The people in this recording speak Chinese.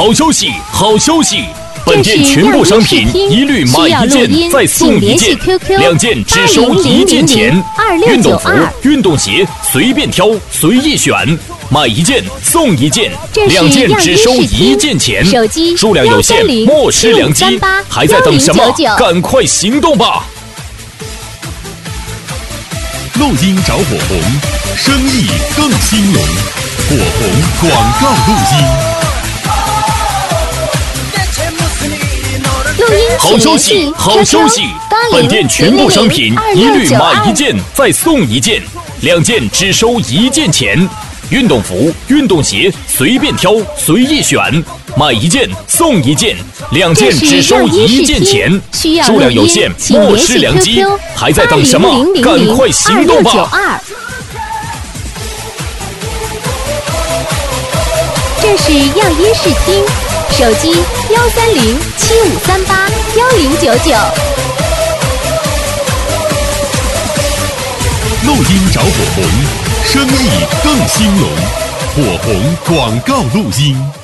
好消息，好消息！本店全部商品一律买一件再送一件，2件只收1件钱。运动服、运动鞋随便挑，随意选，买一件送一件，2件只收1件钱。数量有限，莫失良机，还在等什么？赶快行动吧！ 录音找火红，生意更兴隆。火红广告录音。 好消息，好消息！本店全部商品一律买一件再送一件，2件只收1件钱。运动服、运动鞋随便挑，随意选，买一件送一件，2件只收1件钱。数量有限，莫失良机，还在等什么？赶快行动吧！ 这是样音视听，手机13075381099。 录音找火红，生意更兴隆。火红广告录音。